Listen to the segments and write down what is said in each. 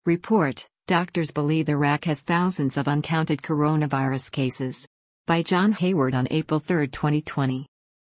Report: Doctors believe Iraq has thousands of uncounted coronavirus cases. By John Hayward on April 3, 2020.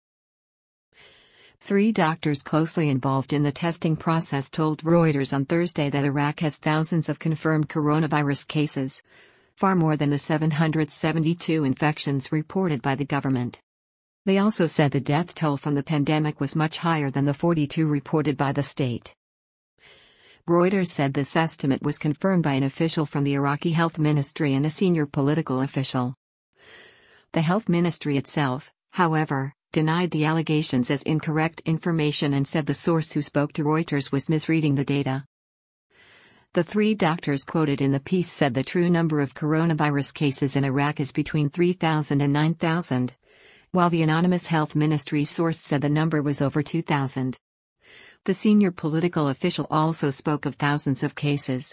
3 doctors closely involved in the testing process told Reuters on Thursday that Iraq has thousands of confirmed coronavirus cases, far more than the 772 infections reported by the government. They also said the death toll from the pandemic was much higher than the 42 reported by the state. Reuters said this estimate was confirmed by an official from the Iraqi Health Ministry and a senior political official. The health ministry itself, however, denied the allegations as incorrect information and said the source who spoke to Reuters was misreading the data. The 3 doctors quoted in the piece said the true number of coronavirus cases in Iraq is between 3,000 and 9,000, while the anonymous health ministry source said the number was over 2,000. The senior political official also spoke of thousands of cases.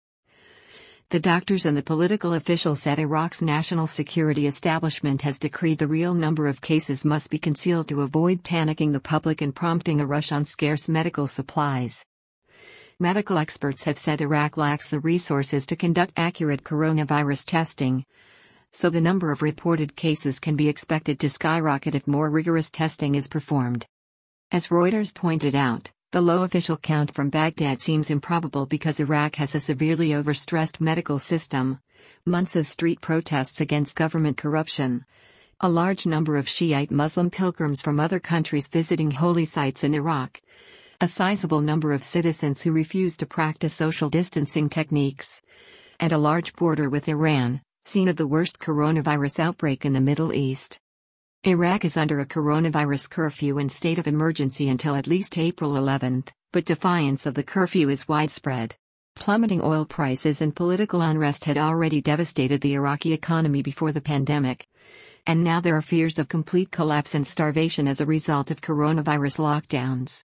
The doctors and the political official said Iraq's national security establishment has decreed the real number of cases must be concealed to avoid panicking the public and prompting a rush on scarce medical supplies. Medical experts have said Iraq lacks the resources to conduct accurate coronavirus testing, so the number of reported cases can be expected to skyrocket if more rigorous testing is performed. As Reuters pointed out, the low official count from Baghdad seems improbable because Iraq has a severely overstressed medical system, months of street protests against government corruption, a large number of Shiite Muslim pilgrims from other countries visiting holy sites in Iraq, a sizable number of citizens who refuse to practice social distancing techniques, and a large border with Iran, scene of the worst coronavirus outbreak in the Middle East. Iraq is under a coronavirus curfew and state of emergency until at least April 11, but defiance of the curfew is widespread. Plummeting oil prices and political unrest had already devastated the Iraqi economy before the pandemic, and now there are fears of complete collapse and starvation as a result of coronavirus lockdowns.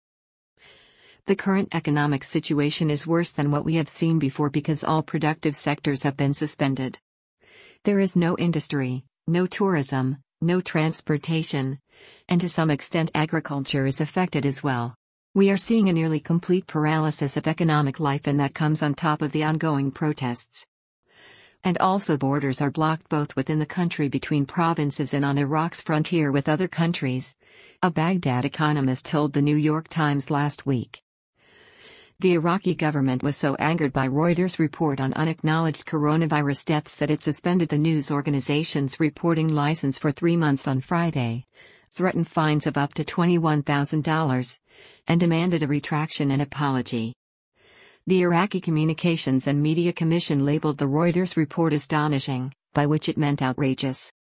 The current economic situation is worse than what we have seen before because all productive sectors have been suspended. There is no industry, no tourism, no transportation, and to some extent agriculture is affected as well. We are seeing a nearly complete paralysis of economic life, and that comes on top of the ongoing protests. And also borders are blocked both within the country between provinces and on Iraq's frontier with other countries, a Baghdad economist told the New York Times last week. The Iraqi government was so angered by Reuters' report on unacknowledged coronavirus deaths that it suspended the news organization's reporting license for 3 months on Friday, threatened fines of up to $21,000, and demanded a retraction and apology. The Iraqi Communications and Media Commission labeled the Reuters report astonishing, by which it meant outrageous.